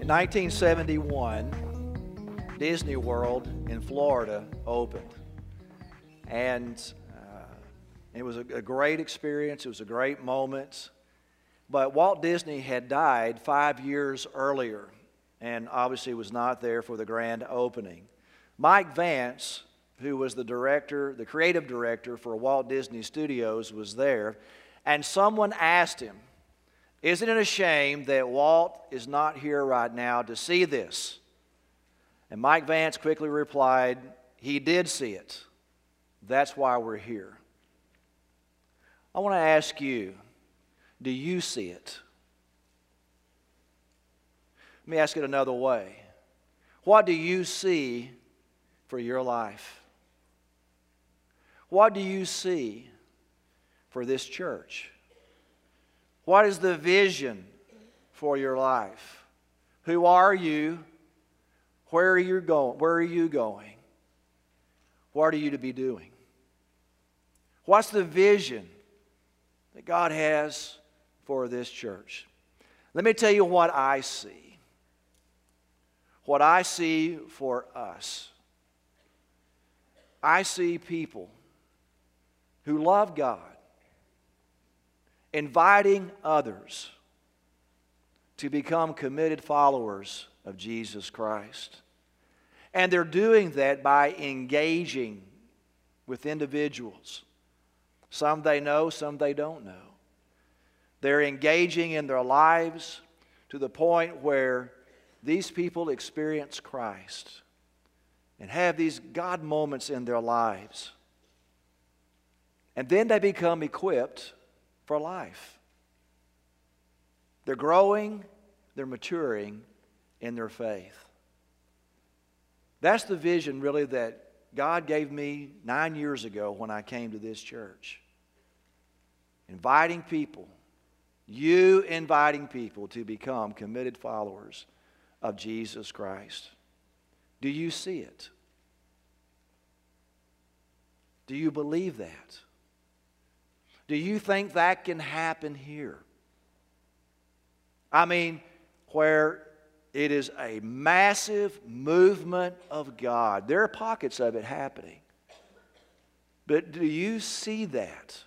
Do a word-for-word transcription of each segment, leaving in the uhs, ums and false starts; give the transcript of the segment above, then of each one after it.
nineteen seventy-one, Disney World in Florida opened. And uh, it was a, a great experience. It was a great moment. But Walt Disney had died five years earlier and obviously was not there for the grand opening. Mike Vance, who was the director, the creative director for Walt Disney Studios, was there. And someone asked him, "Isn't it a shame that Walt is not here right now to see this?" And Mike Vance quickly replied, "He did see it. That's why we're here." I want to ask you, do you see it? Let me ask it another way. What do you see for your life? What do you see for this church? What is the vision for your life? Who are you? Where are you going? Where are you going? What are you to be doing? What's the vision that God has for this church? Let me tell you what I see. What I see for us. I see people who love God, inviting others to become committed followers of Jesus Christ. And they're doing that by engaging with individuals. Some they know, some they don't know. They're engaging in their lives to the point where these people experience Christ and have these God moments in their lives. And then they become equipped for life. They're growing, they're maturing in their faith. That's the vision really that God gave me nine years ago when I came to this church. Inviting people, you inviting people to become committed followers of Jesus Christ. Do you see it? Do you believe that? Do you think that can happen here? I mean, where it is a massive movement of God. There are pockets of it happening. But do you see that?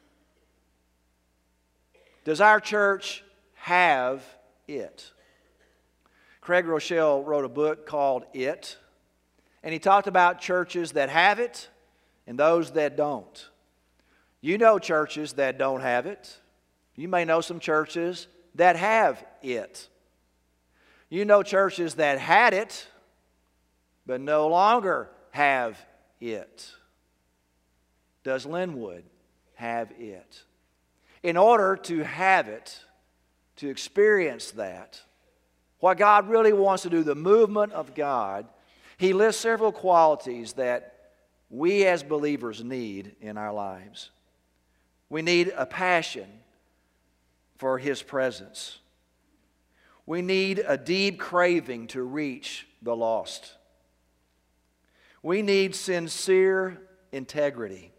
Does our church have it? Craig Rochelle wrote a book called It, and he talked about churches that have it and those that don't. You know churches that don't have it. You may know some churches that have it. You know churches that had it, but no longer have it. Does Linwood have it? In order to have it, to experience that, what God really wants to do, the movement of God, He lists several qualities that we as believers need in our lives. We need a passion for His presence. We need a deep craving to reach the lost. We need sincere integrity.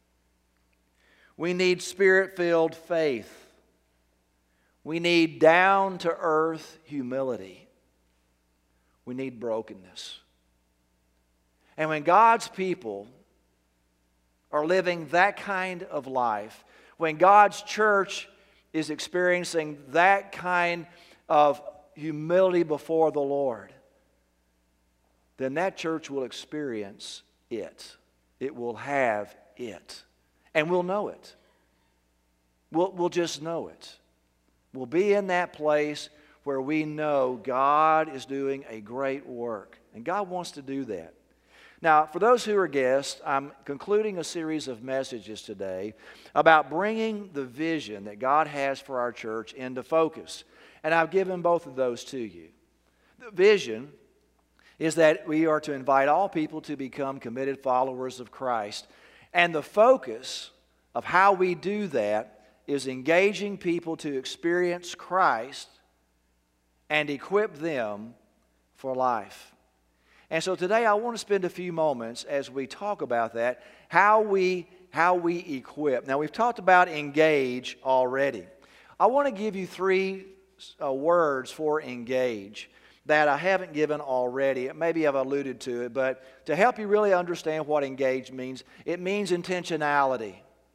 We need Spirit-filled faith. We need down-to-earth humility. We need brokenness. And when God's people are living that kind of life, when God's church is experiencing that kind of humility before the Lord, then that church will experience it. It will have it. And we'll know it. We'll, we'll just know it. We'll be in that place where we know God is doing a great work. And God wants to do that. Now, for those who are guests, I'm concluding a series of messages today about bringing the vision that God has for our church into focus. And I've given both of those to you. The vision is that we are to invite all people to become committed followers of Christ. And the focus of how we do that is engaging people to experience Christ and equip them for life. And so today I want to spend a few moments as we talk about that, how we, how we equip. Now we've talked about engage already. I want to give you three uh, words for engage. that I haven't given already. Maybe I've alluded to it, but to help you really understand what engage means, it means intentionality.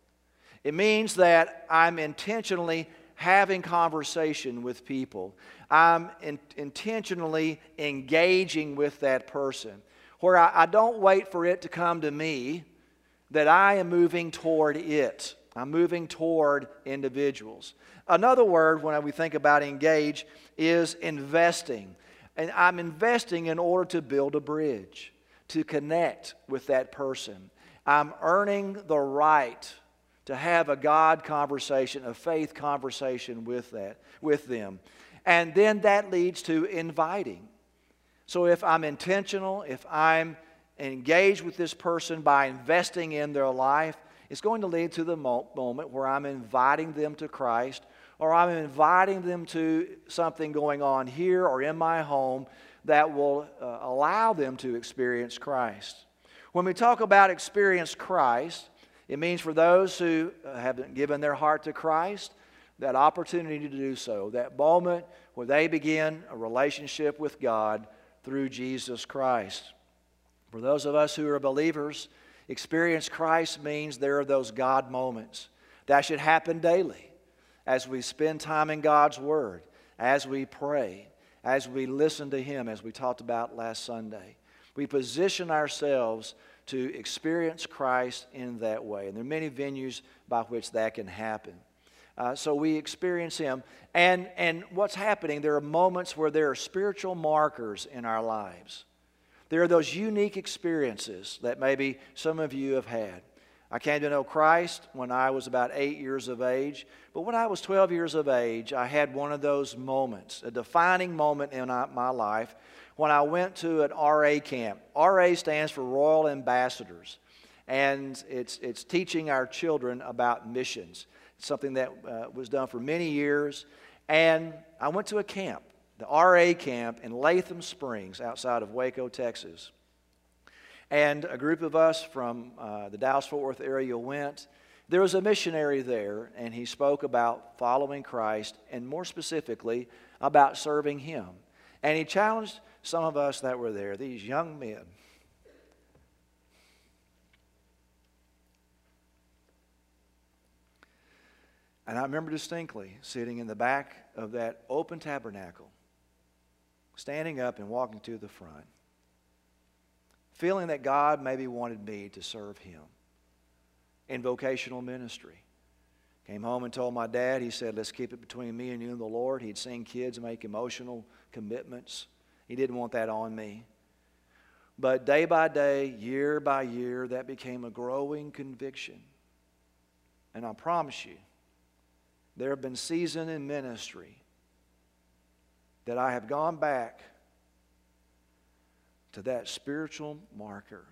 It means that I'm intentionally having conversation with people. I'm in, intentionally engaging with that person, where I, I don't wait for it to come to me, that I am moving toward it. I'm moving toward individuals. Another word when we think about engage is investing. And I'm investing in order to build a bridge, to connect with that person. I'm earning the right to have a God conversation, a faith conversation with that, with them. And then that leads to inviting. So if I'm intentional, if I'm engaged with this person by investing in their life, it's going to lead to the mo- moment where I'm inviting them to Christ, or I'm inviting them to something going on here or in my home that will uh, allow them to experience Christ. When we talk about experience Christ, it means for those who haven't given their heart to Christ, that opportunity to do so, that moment where they begin a relationship with God through Jesus Christ. For those of us who are believers, experience Christ means there are those God moments. That should happen daily as we spend time in God's Word, as we pray, as we listen to Him, as we talked about last Sunday. We position ourselves to experience Christ in that way. And there are many venues by which that can happen. Uh, so we experience Him. And, and what's happening, there are moments where there are spiritual markers in our lives. There are those unique experiences that maybe some of you have had. I came to know Christ when I was about eight years of age. But when I was twelve years of age, I had one of those moments, a defining moment in my life, when I went to an R A camp. R A stands for Royal Ambassadors. And it's, it's teaching our children about missions. It's something that uh, was done for many years. And I went to a camp, the R A camp in Latham Springs outside of Waco, Texas. And a group of us from uh, the Dallas-Fort Worth area went. There was a missionary there, and he spoke about following Christ, and more specifically, about serving Him. And he challenged some of us that were there, these young men. And I remember distinctly sitting in the back of that open tabernacle, standing up and walking to the front, feeling that God maybe wanted me to serve Him in vocational ministry. Came home and told my dad. He said, let's keep it between me and you and the Lord. He'd seen kids make emotional commitments. He didn't want that on me. But day by day, year by year, that became a growing conviction. And I promise you, there have been seasons in ministry that I have gone back to that spiritual marker,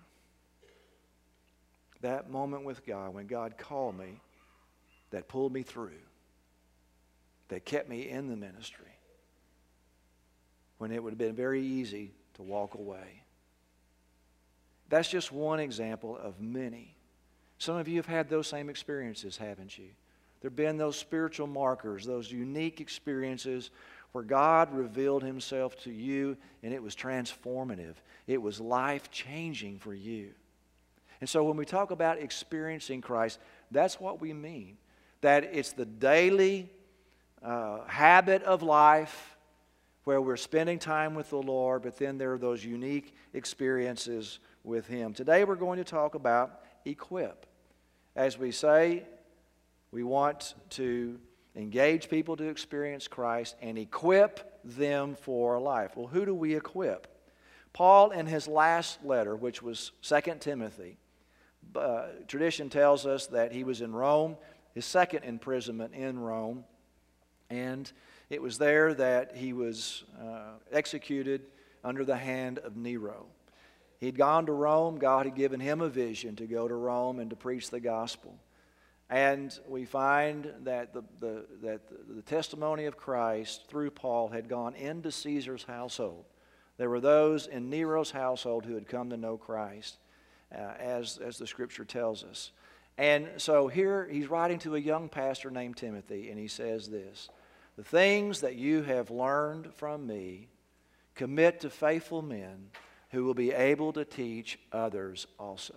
that moment with God when God called me, that pulled me through, that kept me in the ministry, when it would have been very easy to walk away. That's just one example of many. Some of you have had those same experiences, haven't you? There have been those spiritual markers, those unique experiences where God revealed Himself to you, and it was transformative. It was life-changing for you. And so when we talk about experiencing Christ, that's what we mean. That it's the daily uh, habit of life where we're spending time with the Lord, but then there are those unique experiences with Him. Today we're going to talk about equip. As we say, we want to engage people to experience Christ and equip them for life. Well, who do we equip? Paul, in his last letter, which was Second Timothy, uh, tradition tells us that he was in Rome, his second imprisonment in Rome, and it was there that he was uh, executed under the hand of Nero. He'd gone to Rome. God had given him a vision to go to Rome and to preach the gospel. And we find that the, the, that the testimony of Christ through Paul had gone into Caesar's household. There were those in Nero's household who had come to know Christ, uh, as, as the Scripture tells us. And so here he's writing to a young pastor named Timothy, and he says this: the things that you have learned from me, Commit to faithful men who will be able to teach others also.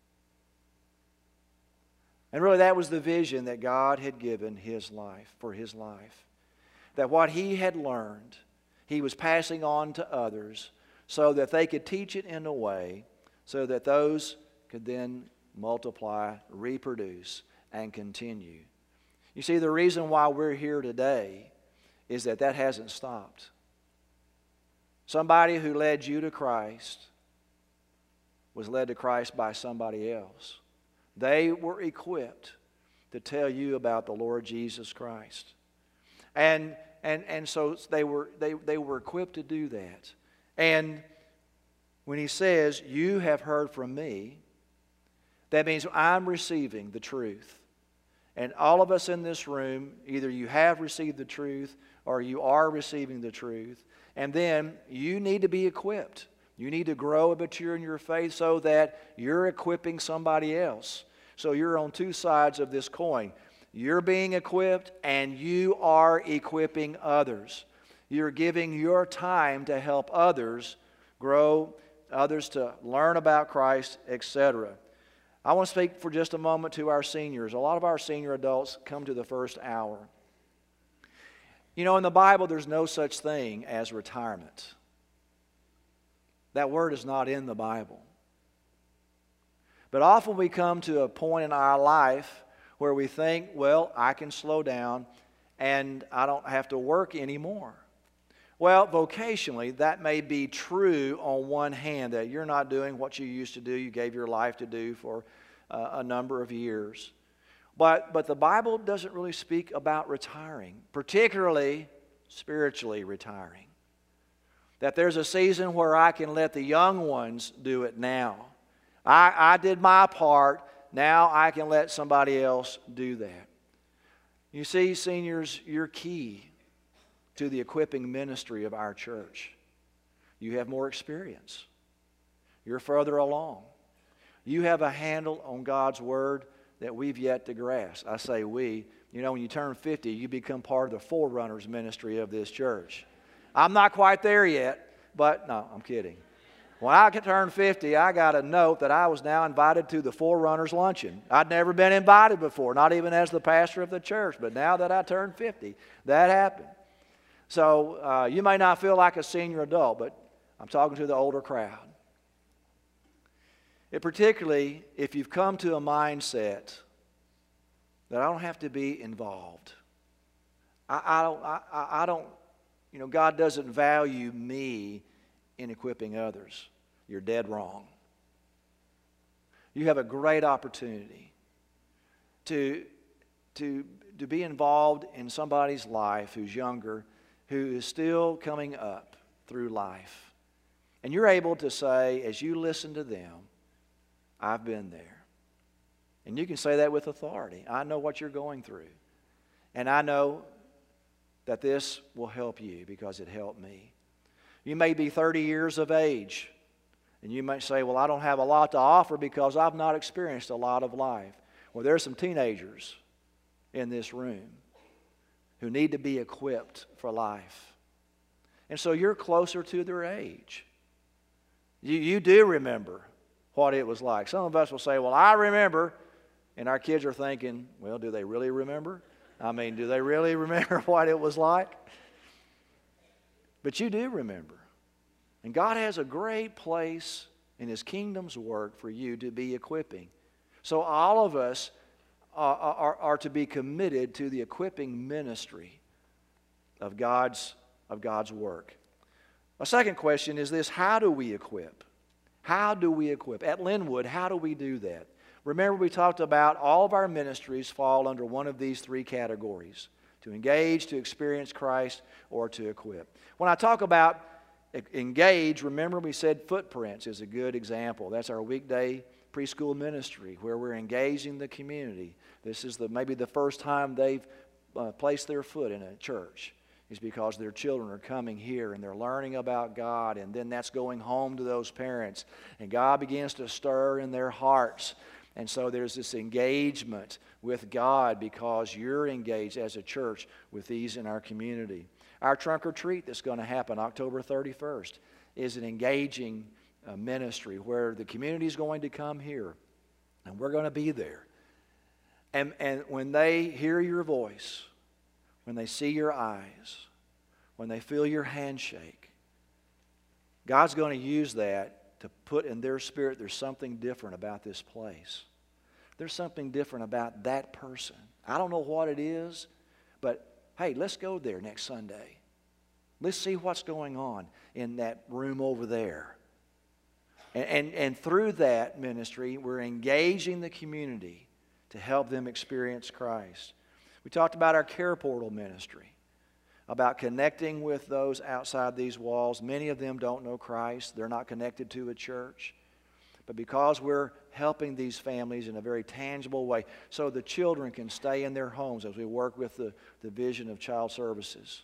And really that was the vision that God had given his life, for his life. That what he had learned, he was passing on to others so that they could teach it in a way so that those could then multiply, reproduce, and continue. You see, the reason why we're here today is that that hasn't stopped. Somebody who led you to Christ was led to Christ by somebody else. They were equipped to tell you about the Lord Jesus Christ. And and and so they were they, they were equipped to do that. And when he says, you have heard from me, that means I'm receiving the truth. And all of us in this room, either you have received the truth or you are receiving the truth. And then you need to be equipped. You need to grow and mature in your faith so that you're equipping somebody else. So you're on two sides of this coin. You're being equipped and you are equipping others. You're giving your time to help others grow, others to learn about Christ, et cetera. I want to speak for just a moment to our seniors. A lot of our senior adults come to the first hour. You know, in the Bible, there's no such thing as retirement. That word is not in the Bible. But often we come to a point in our life where we think, well, I can slow down and I don't have to work anymore. Well, vocationally, that may be true on one hand, that you're not doing what you used to do, you gave your life to do for uh, a number of years. But, but the Bible doesn't really speak about retiring, particularly spiritually retiring. That there's a season where I can let the young ones do it now. I, I did my part, now I can let somebody else do that. You see, seniors, you're key to the equipping ministry of our church. You have more experience. You're further along. You have a handle on God's Word that we've yet to grasp. I say we. You know, when you turn fifty, you become part of the forerunners ministry of this church. I'm not quite there yet, but no, I'm kidding. When I turned fifty, I got a note that I was now invited to the forerunners luncheon. I'd never been invited before, not even as the pastor of the church, but now that I turned fifty, that happened. So uh, you may not feel like a senior adult, but I'm talking to the older crowd. It particularly if you've come to a mindset that I don't have to be involved. I, I don't. I, I don't. You know, God doesn't value me in equipping others. You're dead wrong. You have a great opportunity to to to be involved in somebody's life who's younger, who is still coming up through life. And you're able to say, as you listen to them, I've been there. And you can say that with authority. I know what you're going through. And I know that this will help you because it helped me. You may be thirty years of age. And you might say, well, I don't have a lot to offer because I've not experienced a lot of life. Well, there are some teenagers in this room who need to be equipped for life. And so you're closer to their age. You, you do remember what it was like. Some of us will say, well, I remember. And our kids are thinking, well, do they really remember? I mean, do they really remember what it was like? But you do remember. And God has a great place in His kingdom's work for you to be equipping. So all of us are, are, are to be committed to the equipping ministry of God's, of God's work. A second question is this: how do we equip? How do we equip? At Linwood, how do we do that? Remember, we talked about all of our ministries fall under one of these three categories: to engage, to experience Christ, or to equip. When I talk about engage, remember we said Footprints is a good example. That's our weekday preschool ministry where we're engaging the community. This is the maybe the first time they've uh, placed their foot in a church. Is because their children are coming here and they're learning about God, and then that's going home to those parents. And God begins to stir in their hearts. And so there's this engagement with God because you're engaged as a church with these in our community. Our trunk or treat that's going to happen October thirty-first is an engaging uh, ministry where the community is going to come here, and we're going to be there. And, and when they hear your voice, when they see your eyes, when they feel your handshake, God's going to use that to put in their spirit there's something different about this place. There's something different about that person. I don't know what it is, but hey, let's go there next Sunday. Let's see what's going on in that room over there. And, and, and through that ministry, we're engaging the community to help them experience Christ. We talked about our Care Portal ministry, about connecting with those outside these walls. Many of them don't know Christ. They're not connected to a church. But because we're helping these families in a very tangible way, so the children can stay in their homes as we work with the Division of Child Services.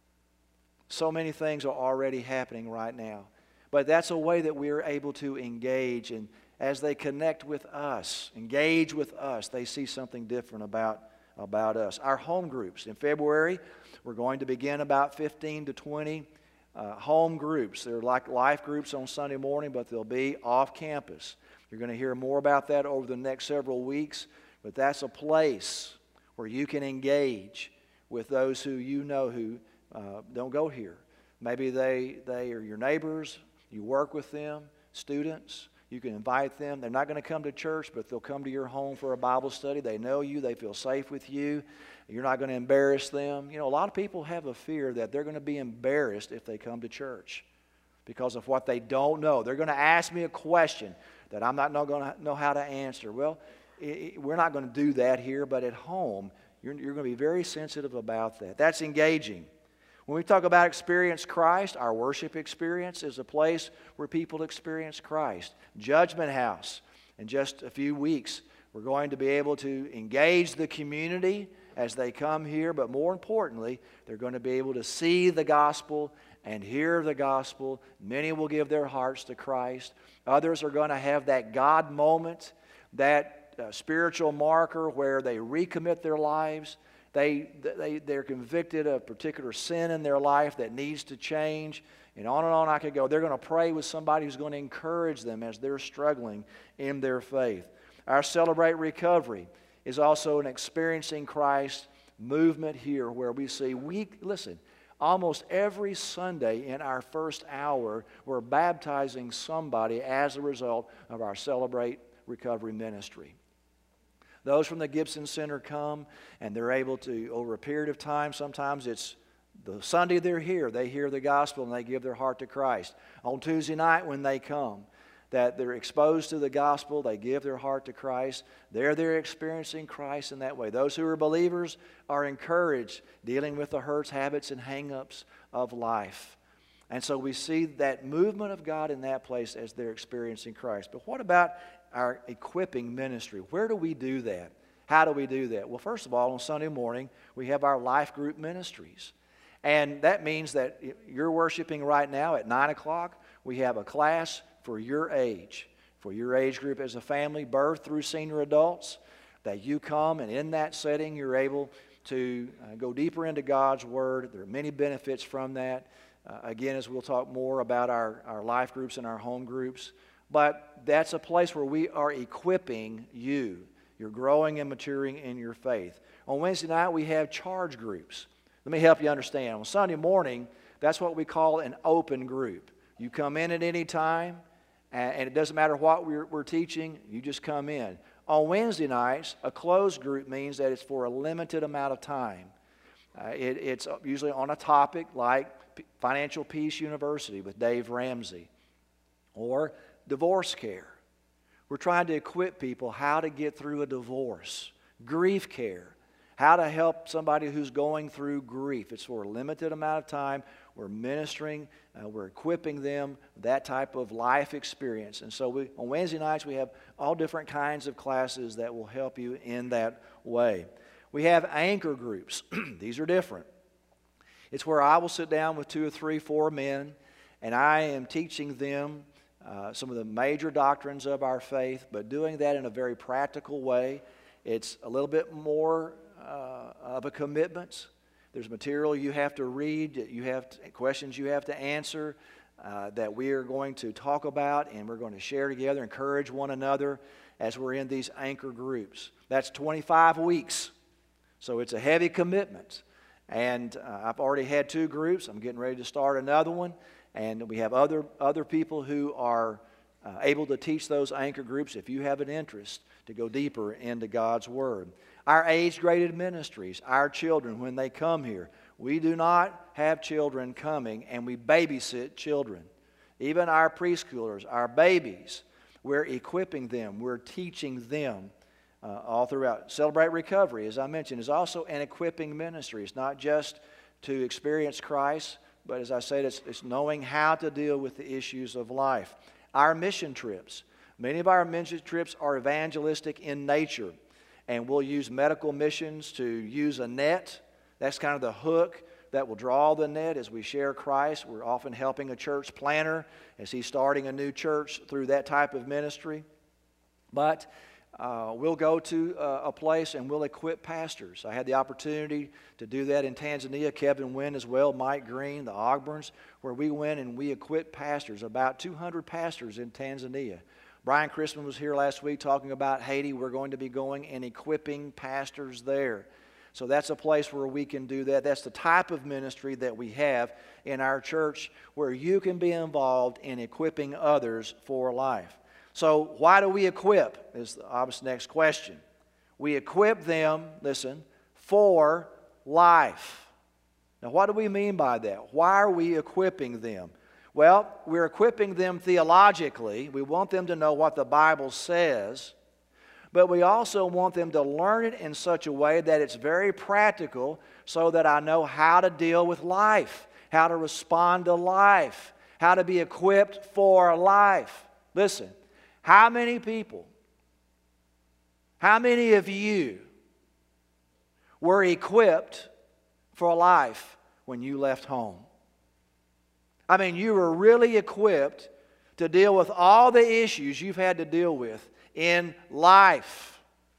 So many things are already happening right now. But that's a way that we are able to engage, and as they connect with us, engage with us, they see something different about, about us. Our home groups. In February, we're going to begin about fifteen to twenty uh, home groups. They're like life groups on Sunday morning, but they'll be off campus. You're going to hear more about that over the next several weeks, but that's a place where you can engage with those who you know who uh, don't go here. Maybe they, they are your neighbors, you work with them, students. You can invite them. They're not going to come to church, but they'll come to your home for a Bible study. They know you. They feel safe with you. You're not going to embarrass them. You know, a lot of people have a fear that they're going to be embarrassed if they come to church because of what they don't know. They're going to ask me a question that I'm not going to know how to answer. Well, it, we're not going to do that here, but at home, you're, you're going to be very sensitive about that. That's engaging. When we talk about experience Christ, our worship experience is a place where people experience Christ. Judgment House. In just a few weeks, we're going to be able to engage the community as they come here, but more importantly, they're going to be able to see the gospel and hear the gospel. Many will give their hearts to Christ. Others are going to have that God moment, that uh, spiritual marker where they recommit their lives. They, they, they're convicted of a particular sin in their life that needs to change. And on and on I could go. They're going to pray with somebody who's going to encourage them as they're struggling in their faith. Our Celebrate Recovery is also an Experiencing Christ movement here where we see, we listen, almost every Sunday in our first hour, we're baptizing somebody as a result of our Celebrate Recovery ministry. Those from the Gibson Center come, and they're able to, over a period of time, sometimes it's the Sunday they're here, they hear the gospel and they give their heart to Christ. On Tuesday night when they come, that they're exposed to the gospel, they give their heart to Christ. They're there experiencing Christ in that way. Those who are believers are encouraged dealing with the hurts, habits, and hang-ups of life. And so we see that movement of God in that place as they're experiencing Christ. But what about our equipping ministry? Where do we do that? How do we do that? Well, first of all, on Sunday morning, we have our life group ministries. And that means that you're worshiping right now at nine o'clock. We have a class for your age, for your age group as a family, birth through senior adults, that you come and in that setting you're able to uh, go deeper into God's Word. There are many benefits from that. Uh, again, as we'll talk more about our, our life groups and our home groups. But that's a place where we are equipping you. You're growing and maturing in your faith. On Wednesday night, we have charge groups. Let me help you understand. On Sunday morning, that's what we call an open group. You come in at any time, and it doesn't matter what we're, we're teaching, you just come in. On Wednesday nights, a closed group means that it's for a limited amount of time. Uh, it, it's usually on a topic like Financial Peace University with Dave Ramsey, or divorce care. We're trying to equip people how to get through a divorce, grief care, how to help somebody who's going through grief. It's for a limited amount of time. We're ministering, uh, we're equipping them that type of life experience. And so we, on Wednesday nights, we have all different kinds of classes that will help you in that way. We have anchor groups. These are different. It's where I will sit down with two or three, four men, and I am teaching them uh, some of the major doctrines of our faith, but doing that in a very practical way. It's a little bit more uh, of a commitment, There's material you have to read, you have to, questions you have to answer uh, that we are going to talk about, and we're going to share together, encourage one another as we're in these anchor groups. That's twenty-five weeks, so it's a heavy commitment. And uh, I've already had two groups. I'm getting ready to start another one, and we have other other people who are uh, able to teach those anchor groups if you have an interest to go deeper into God's Word. Our age-graded ministries, our children, when they come here, we do not have children coming and we babysit children. Even our preschoolers, our babies, we're equipping them, we're teaching them uh, all throughout. Celebrate Recovery, as I mentioned, is also an equipping ministry. It's not just to experience Christ, but as I said, it's, it's knowing how to deal with the issues of life. Our mission trips. Many of our mission trips are evangelistic in nature. And we'll use medical missions to use a net. That's kind of the hook that will draw the net as we share Christ. We're often helping a church planner as he's starting a new church through that type of ministry. But uh, we'll go to uh, a place and we'll equip pastors. I had the opportunity to do that in Tanzania. Kevin Wynn as well, Mike Green, the Ogburns, where we went and we equipped pastors, about two hundred pastors in Tanzania. Brian Christman was here last week talking about Haiti. We're going to be going and equipping pastors there. So that's a place where we can do that. That's the type of ministry that we have in our church where you can be involved in equipping others for life. So why do we equip is the obvious next question. We equip them, listen, for life. Now what do we mean by that? Why are we equipping them? Well, we're equipping them theologically. We want them to know what the Bible says. But we also want them to learn it in such a way that it's very practical so that I know how to deal with life, how to respond to life, how to be equipped for life. Listen, how many people, how many of you were equipped for life when you left home? I mean, you were really equipped to deal with all the issues you've had to deal with in life.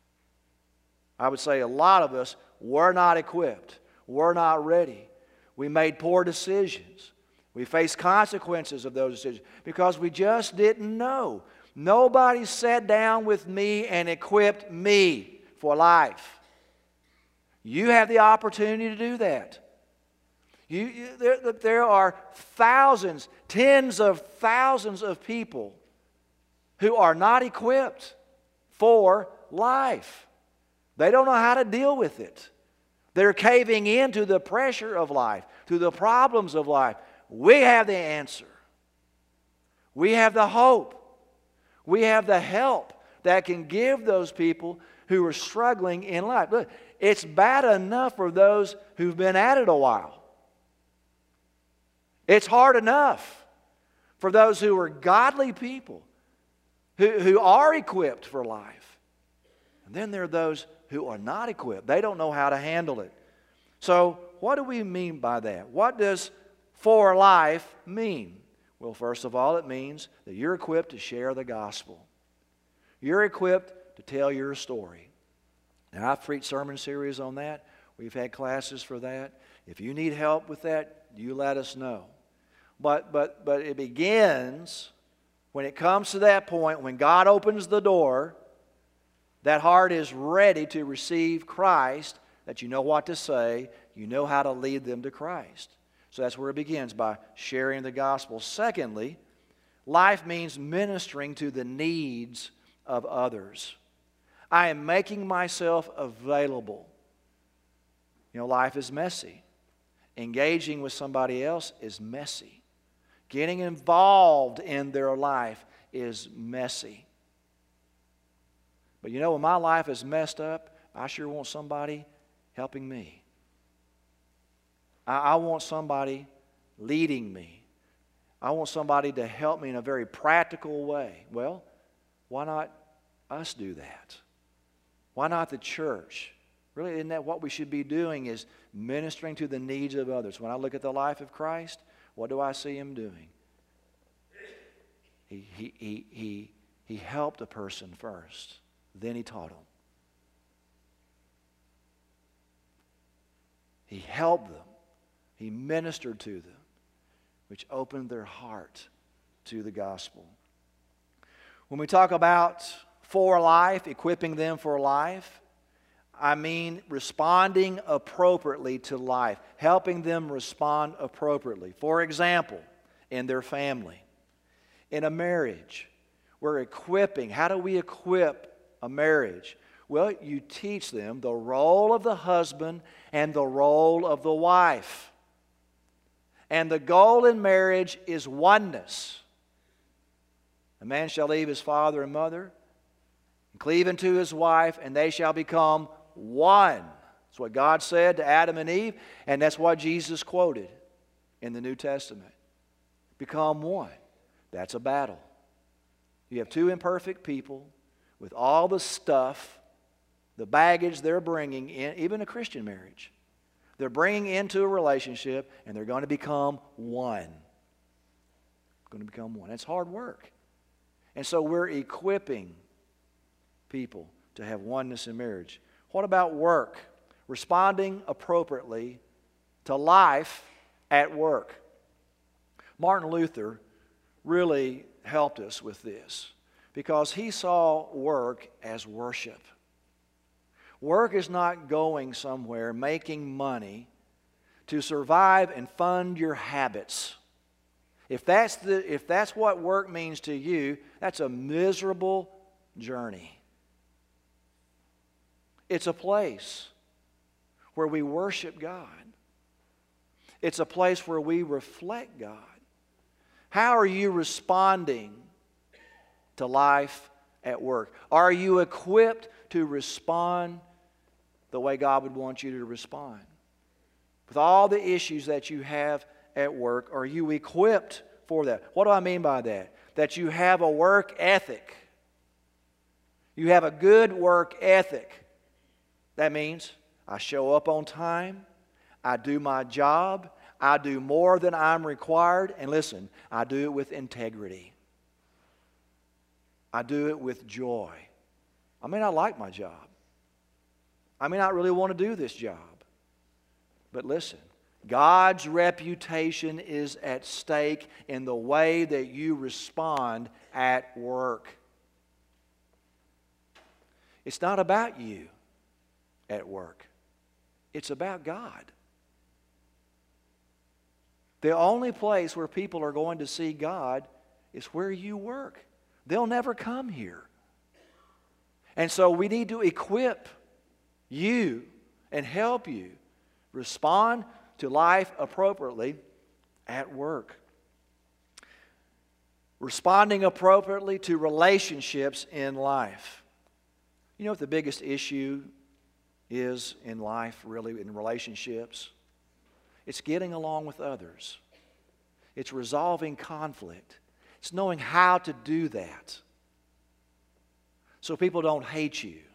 I would say a lot of us were not equipped. We're not ready. We made poor decisions. We faced consequences of those decisions because we just didn't know. Nobody sat down with me and equipped me for life. You have the opportunity to do that. You, you, there, there are thousands, tens of thousands of people who are not equipped for life. They don't know how to deal with it. They're caving into the pressure of life, to the problems of life. We have the answer. We have the hope. We have the help that can give those people who are struggling in life. Look, it's bad enough for those who've been at it a while. It's hard enough for those who are godly people, who, who are equipped for life. And then there are those who are not equipped. They don't know how to handle it. So what do we mean by that? What does for life mean? Well, first of all, it means that you're equipped to share the gospel. You're equipped to tell your story. Now, I've preached sermon series on that. We've had classes for that. If you need help with that, you let us know. But, but, but it begins when it comes to that point, when God opens the door, that heart is ready to receive Christ, that you know what to say, you know how to lead them to Christ. So that's where it begins, by sharing the gospel. Secondly, life means ministering to the needs of others. I am making myself available. You know, life is messy. Engaging with somebody else is messy. Getting involved in their life is messy. But you know, when my life is messed up, I sure want somebody helping me. I, I want somebody leading me. I want somebody to help me in a very practical way. Well, why not us do that? Why not the church? Really, isn't that what we should be doing, is ministering to the needs of others? When I look at the life of Christ, what do I see Him doing? He, he, he, he, he helped a person first. Then He taught them. He helped them. He ministered to them, which opened their heart to the gospel. When we talk about for life, equipping them for life, I mean responding appropriately to life, helping them respond appropriately. For example, in their family, in a marriage, we're equipping. How do we equip a marriage? Well, you teach them the role of the husband and the role of the wife. And the goal in marriage is oneness. A man shall leave his father and mother, and cleave unto his wife, and they shall become one. That's what God said to Adam and Eve, and that's what Jesus quoted in the New Testament. Become one. That's a battle. You have two imperfect people with all the stuff, the baggage they're bringing in, even a Christian marriage. They're bringing into a relationship, and they're going to become one. Going to become one. It's hard work. And so we're equipping people to have oneness in marriage. What about work? Responding appropriately to life at work. Martin Luther really helped us with this because he saw work as worship. Work is not going somewhere, making money to survive and fund your habits. If that's the, if that's what work means to you, that's a miserable journey. It's a place where we worship God. It's a place where we reflect God. How are you responding to life at work? Are you equipped to respond the way God would want you to respond? With all the issues that you have at work, are you equipped for that? What do I mean by that? That you have a work ethic. You have a good work ethic. That means I show up on time, I do my job, I do more than I'm required, and listen, I do it with integrity. I do it with joy. I may not like my job. I may not really want to do this job. But listen, God's reputation is at stake in the way that you respond at work. It's not about you at work. It's about God. The only place where people are going to see God is where you work. They'll never come here. And so we need to equip you and help you respond to life appropriately at work. Responding appropriately to relationships in life. You know what the biggest issue is in life, really, in relationships? It's getting along with others. It's resolving conflict. It's knowing how to do that so people don't hate you,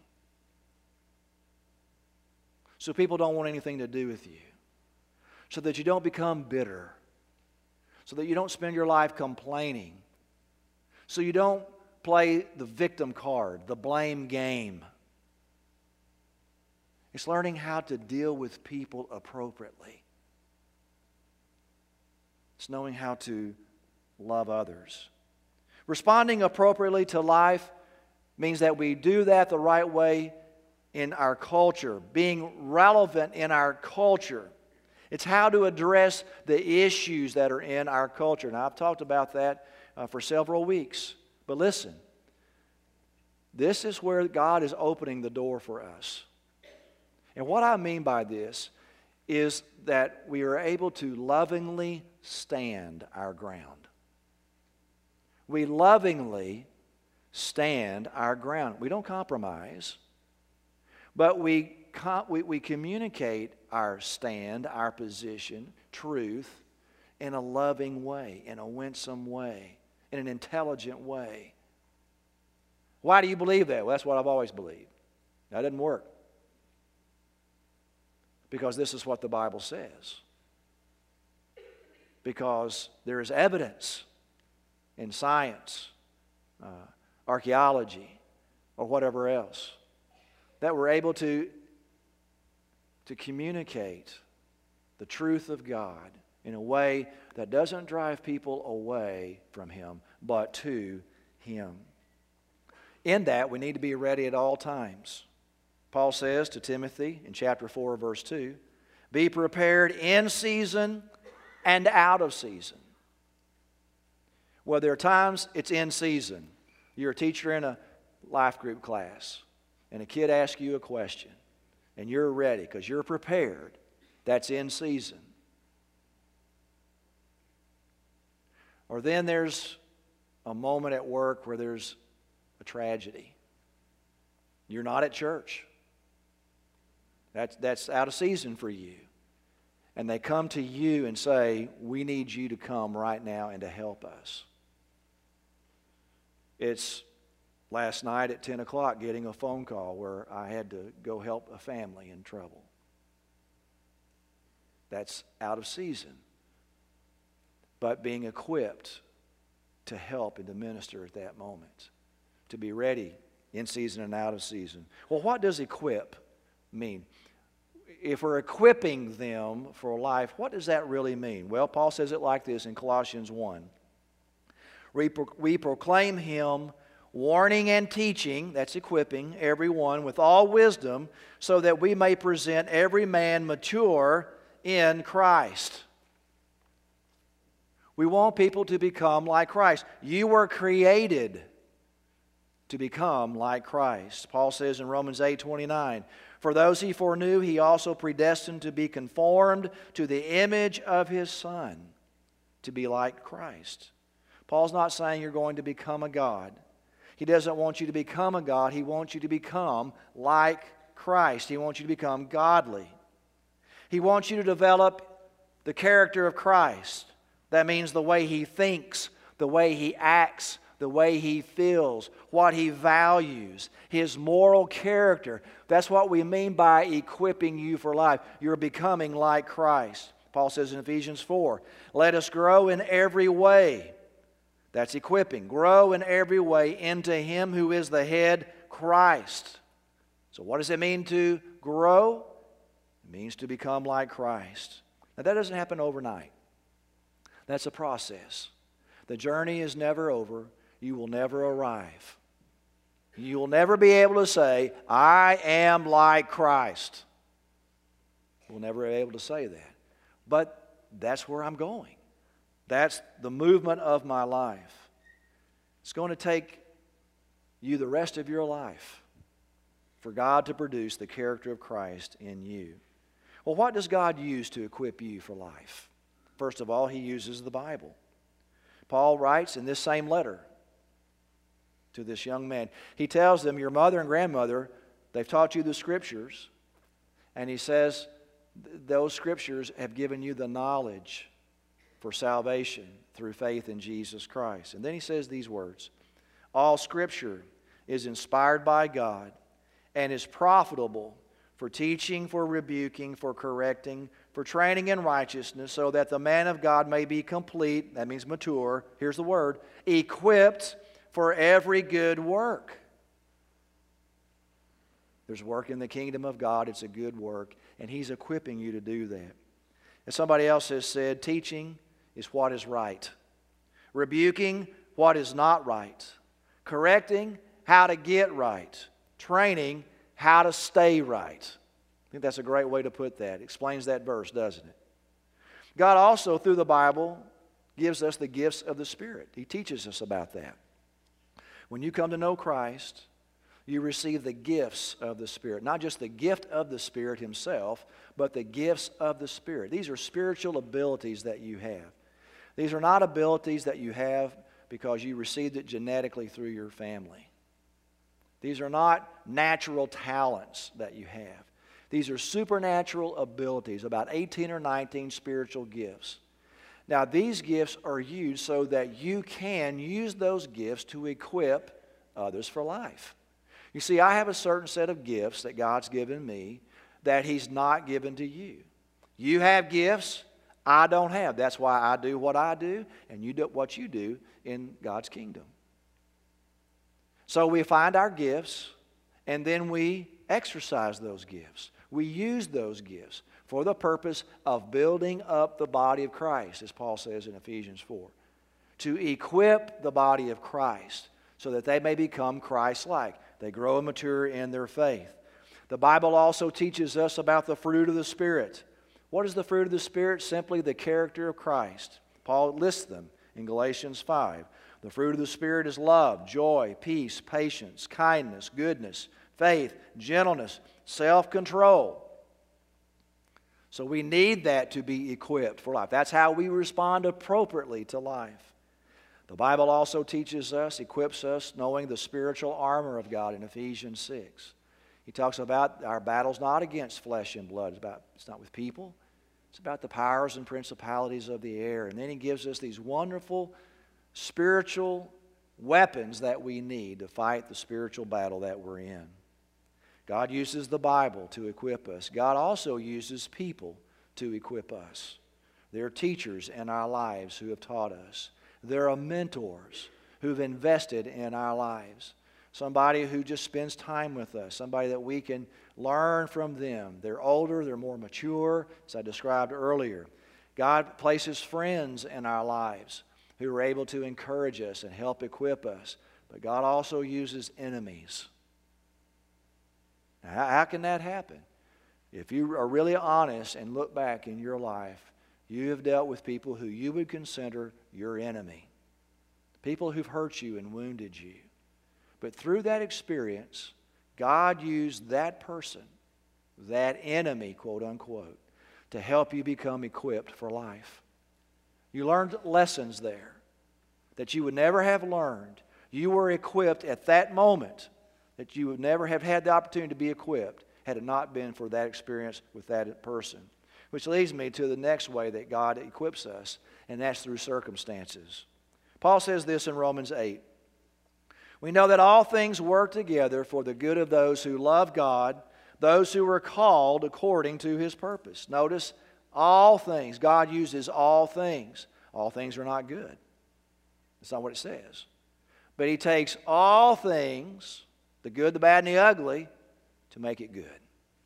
so people don't want anything to do with you, so that you don't become bitter, so that you don't spend your life complaining, so you don't play the victim card, the blame game. It's learning how to deal with people appropriately. It's knowing how to love others. Responding appropriately to life means that we do that the right way in our culture, being relevant in our culture. It's how to address the issues that are in our culture. Now, I've talked about that uh, for several weeks. But listen, this is where God is opening the door for us. And what I mean by this is that we are able to lovingly stand our ground. We lovingly stand our ground. We don't compromise, but we, com- we, we communicate our stand, our position, truth, in a loving way, in a winsome way, in an intelligent way. Why do you believe that? Well, that's what I've always believed. That doesn't work. Because this is what the Bible says. Because there is evidence in science, uh, archaeology, or whatever else, that we're able to, to communicate the truth of God in a way that doesn't drive people away from Him, but to Him. In that, we need to be ready at all times. Paul says to Timothy in chapter four, verse two, be prepared in season and out of season. Well, there are times it's in season. You're a teacher in a life group class, and a kid asks you a question, and you're ready because you're prepared. That's in season. Or then there's a moment at work where there's a tragedy. You're not at church. That's, that's out of season for you. And they come to you and say, we need you to come right now and to help us. It's last night at ten o'clock getting a phone call where I had to go help a family in trouble. That's out of season. But being equipped to help and to minister at that moment. To be ready in season and out of season. Well, what does equip mean? If we're equipping them for life, what does that really mean? Well, Paul says it like this in Colossians one. We, pro- we proclaim Him warning and teaching, that's equipping everyone with all wisdom, so that we may present every man mature in Christ. We want people to become like Christ. You were created to become like Christ. Paul says in Romans eight twenty-nine, for those He foreknew, He also predestined to be conformed to the image of His Son, to be like Christ. Paul's not saying you're going to become a God. He doesn't want you to become a God. He wants you to become like Christ. He wants you to become godly. He wants you to develop the character of Christ. That means the way He thinks, the way He acts, the way He feels, what He values, His moral character. That's what we mean by equipping you for life. You're becoming like Christ. Paul says in Ephesians four, let us grow in every way. That's equipping. Grow in every way into Him who is the head, Christ. So what does it mean to grow? It means to become like Christ. Now that doesn't happen overnight. That's a process. The journey is never over. You will never arrive. You will never be able to say, I am like Christ. We'll never be able to say that. But that's where I'm going. That's the movement of my life. It's going to take you the rest of your life for God to produce the character of Christ in you. Well, what does God use to equip you for life? First of all, He uses the Bible. Paul writes in this same letter to this young man. He tells them, your mother and grandmother, they've taught you the Scriptures. And he says, those Scriptures have given you the knowledge for salvation through faith in Jesus Christ. And then he says these words, all Scripture is inspired by God and is profitable for teaching, for rebuking, for correcting, for training in righteousness, so that the man of God may be complete, that means mature, here's the word, equipped for every good work. There's work in the kingdom of God, it's a good work, and He's equipping you to do that. And somebody else has said, teaching is what is right. Rebuking, what is not right. Correcting, how to get right. Training, how to stay right. I think that's a great way to put that. It explains that verse, doesn't it? God also, through the Bible, gives us the gifts of the Spirit. He teaches us about that. When you come to know Christ, you receive the gifts of the Spirit. Not just the gift of the Spirit Himself, but the gifts of the Spirit. These are spiritual abilities that you have. These are not abilities that you have because you received it genetically through your family. These are not natural talents that you have. These are supernatural abilities, about eighteen or nineteen spiritual gifts. Now, these gifts are used so that you can use those gifts to equip others for life. You see, I have a certain set of gifts that God's given me that He's not given to you. You have gifts I don't have. That's why I do what I do, and you do what you do in God's kingdom. So we find our gifts, and then we exercise those gifts. We use those gifts for the purpose of building up the body of Christ, as Paul says in Ephesians four. To equip the body of Christ so that they may become Christ-like. They grow and mature in their faith. The Bible also teaches us about the fruit of the Spirit. What is the fruit of the Spirit? Simply the character of Christ. Paul lists them in Galatians five. The fruit of the Spirit is love, joy, peace, patience, kindness, goodness, faith, gentleness, self-control. So we need that to be equipped for life. That's how we respond appropriately to life. The Bible also teaches us, equips us, knowing the spiritual armor of God in Ephesians six. He talks about our battle's not against flesh and blood. It's, about, it's not with people. It's about the powers and principalities of the air. And then he gives us these wonderful spiritual weapons that we need to fight the spiritual battle that we're in. God uses the Bible to equip us. God also uses people to equip us. There are teachers in our lives who have taught us. There are mentors who've invested in our lives. Somebody who just spends time with us. Somebody that we can learn from them. They're older, they're more mature, as I described earlier. God places friends in our lives who are able to encourage us and help equip us. But God also uses enemies. Now, how, how can that happen? If you are really honest and look back in your life, you have dealt with people who you would consider your enemy. People who've hurt you and wounded you. But through that experience, God used that person, that enemy, quote unquote, to help you become equipped for life. You learned lessons there that you would never have learned. You were equipped at that moment that you would never have had the opportunity to be equipped had it not been for that experience with that person. Which leads me to the next way that God equips us, and that's through circumstances. Paul says this in Romans eight. We know that all things work together for the good of those who love God, those who are called according to His purpose. Notice, all things. God uses all things. All things are not good. That's not what it says. But He takes all things, the good, the bad, and the ugly, to make it good.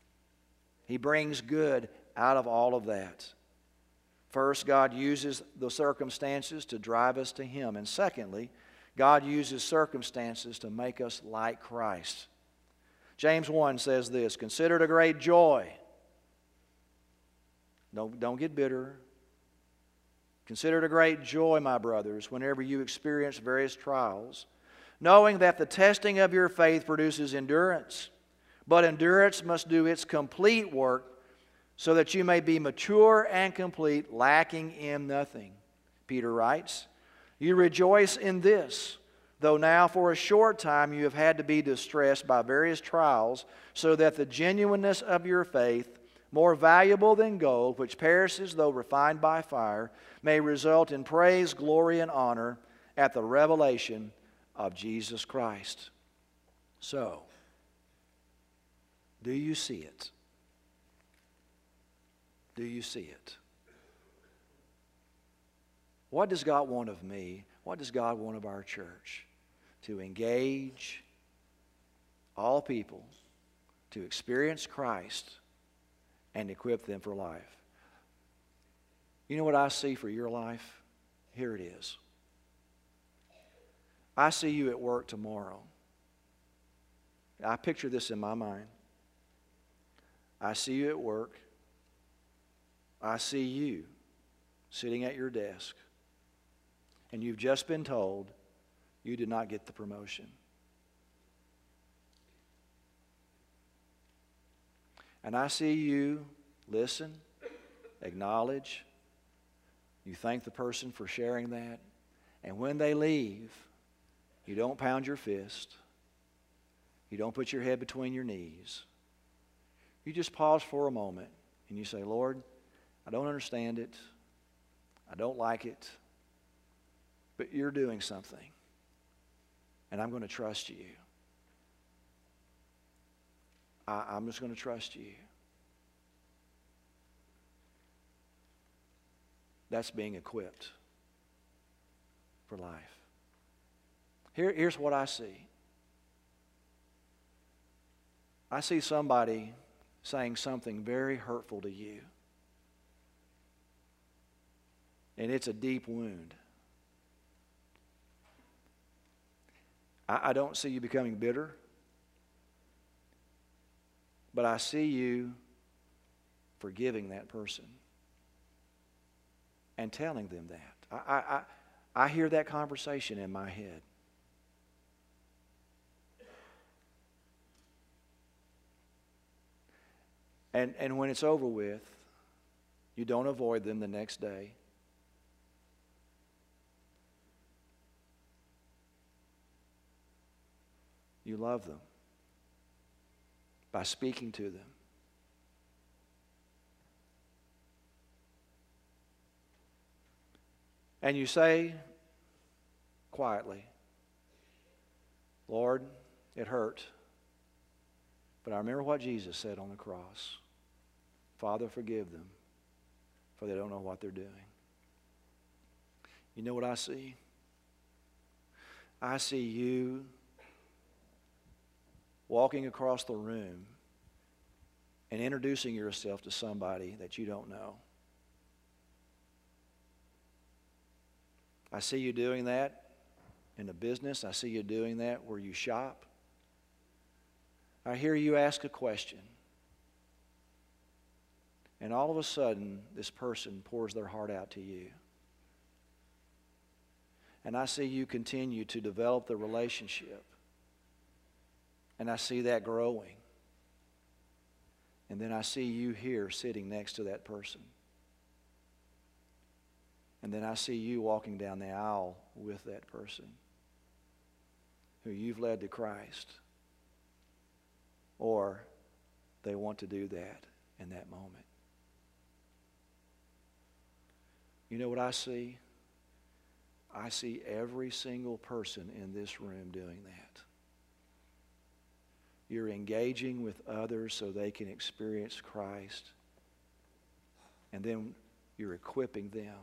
He brings good out of all of that. First, God uses the circumstances to drive us to Him. And secondly, God uses circumstances to make us like Christ. James one says this, consider it a great joy. Don't, don't get bitter. Consider it a great joy, my brothers, whenever you experience various trials, knowing that the testing of your faith produces endurance. But endurance must do its complete work so that you may be mature and complete, lacking in nothing. Peter writes, you rejoice in this, though now for a short time you have had to be distressed by various trials, so that the genuineness of your faith, more valuable than gold, which perishes though refined by fire, may result in praise, glory, and honor at the revelation of Jesus Christ. So, do you see it? Do you see it? What does God want of me? What does God want of our church? To engage all people to experience Christ and equip them for life. You know what I see for your life? Here it is. I see you at work tomorrow. I picture this in my mind. I see you at work. I see you sitting at your desk, and you've just been told you did not get the promotion. And I see you listen, acknowledge, you thank the person for sharing that, and when they leave, you don't pound your fist, you don't put your head between your knees. You just pause for a moment and you say, Lord, I don't understand it. I don't like it. But you're doing something. And I'm going to trust you. I, I'm just going to trust you. That's being equipped for life. Here, here's what I see. I see somebody saying something very hurtful to you. And it's a deep wound. I, I don't see you becoming bitter, but I see you forgiving that person and telling them that. I, I, I, I hear that conversation in my head. And, and when it's over with, you don't avoid them the next day. You love them by speaking to them. And you say quietly, Lord, it hurt, but I remember what Jesus said on the cross. Father, forgive them, for they don't know what they're doing. You know what I see? I see you walking across the room and introducing yourself to somebody that you don't know. I see you doing that in a business. I see you doing that where you shop. I hear you ask a question. And all of a sudden, this person pours their heart out to you. And I see you continue to develop the relationship. And I see that growing. And then I see you here sitting next to that person. And then I see you walking down the aisle with that person who you've led to Christ. Or they want to do that in that moment. You know what I see? I see every single person in this room doing that. You're engaging with others so they can experience Christ. And then you're equipping them.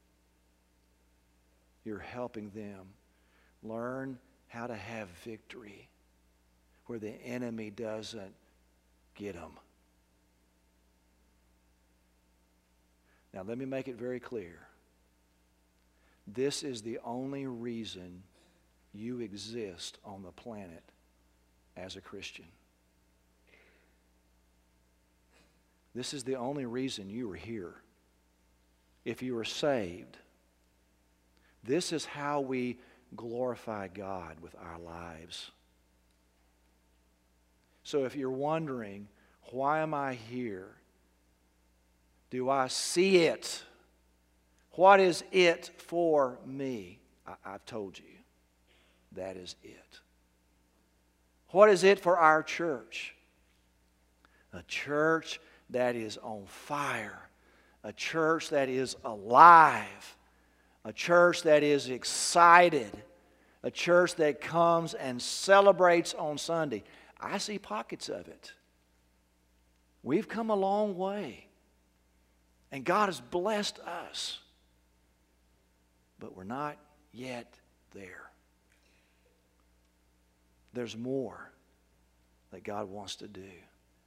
You're helping them learn how to have victory where the enemy doesn't get them. Now, let me make it very clear. This is the only reason you exist on the planet as a Christian. This is the only reason you are here. If you are saved, this is how we glorify God with our lives. So if you're wondering, why am I here? Do I see it? What is it for me? I, I've told you, that is it. What is it for our church? A church that is on fire. A church that is alive. A church that is excited. A church that comes and celebrates on Sunday. I see pockets of it. We've come a long way. And God has blessed us. But we're not yet there. There's more that God wants to do.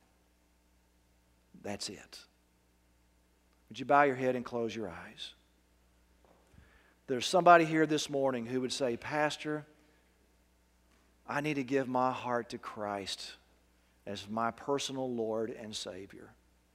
That's it. Would you bow your head and close your eyes? There's somebody here this morning who would say, Pastor, I need to give my heart to Christ as my personal Lord and Savior.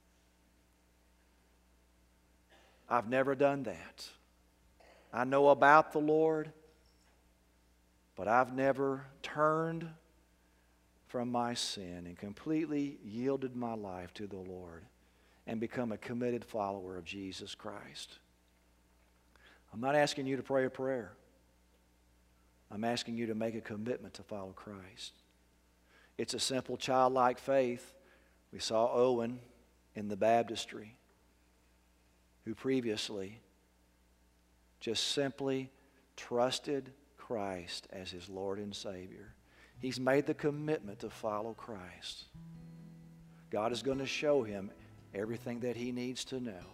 I've never done that. I know about the Lord, but I've never turned from my sin and completely yielded my life to the Lord and become a committed follower of Jesus Christ. I'm not asking you to pray a prayer. I'm asking you to make a commitment to follow Christ. It's a simple childlike faith. We saw Owen in the baptistry, who previously just simply trusted Christ as his Lord and Savior. He's made the commitment to follow Christ. God is going to show him everything that he needs to know.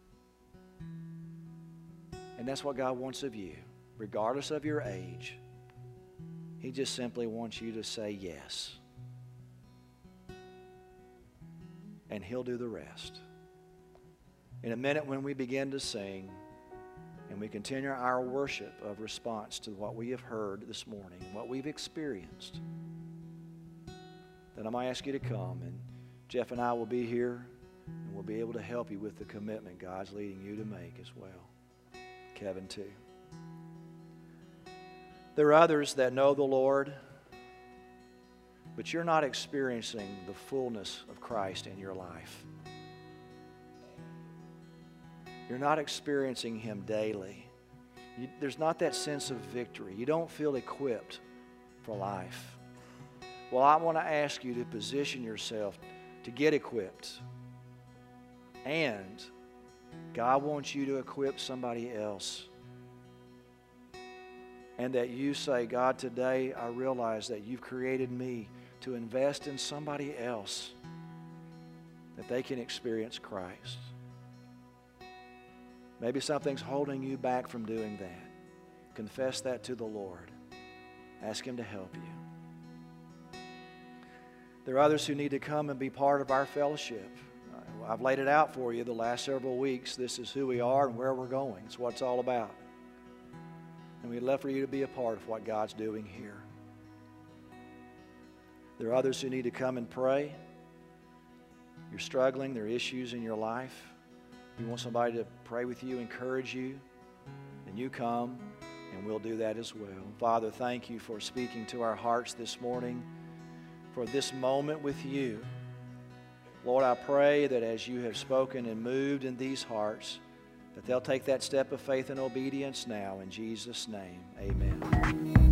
And that's what God wants of you, regardless of your age. He just simply wants you to say yes. and He'll do the rest. In a minute when we begin to sing and we continue our worship of response to what we have heard this morning, what we've experienced, then I might ask you to come, and Jeff and I will be here, and we'll be able to help you with the commitment God's leading you to make as well. Kevin, too. There are others that know the Lord, but you're not experiencing the fullness of Christ in your life. You're not experiencing Him daily. You, there's not that sense of victory. You don't feel equipped for life. Well, I want to ask you to position yourself to get equipped. And God wants you to equip somebody else. And that you say, God, today I realize that you've created me to invest in somebody else, that they can experience Christ. Maybe something's holding you back from doing that. Confess that to the Lord. Ask Him to help you. There are others who need to come and be part of our fellowship. I've laid it out for you the last several weeks. This is who we are and where we're going. It's what it's all about. And we'd love for you to be a part of what God's doing here. There are others who need to come and pray. You're struggling. There are issues in your life. You want somebody to pray with you, encourage you, and you come, and we'll do that as well. Father, thank you for speaking to our hearts this morning, for this moment with you. Lord, I pray that as you have spoken and moved in these hearts, that they'll take that step of faith and obedience now. In Jesus' name, amen.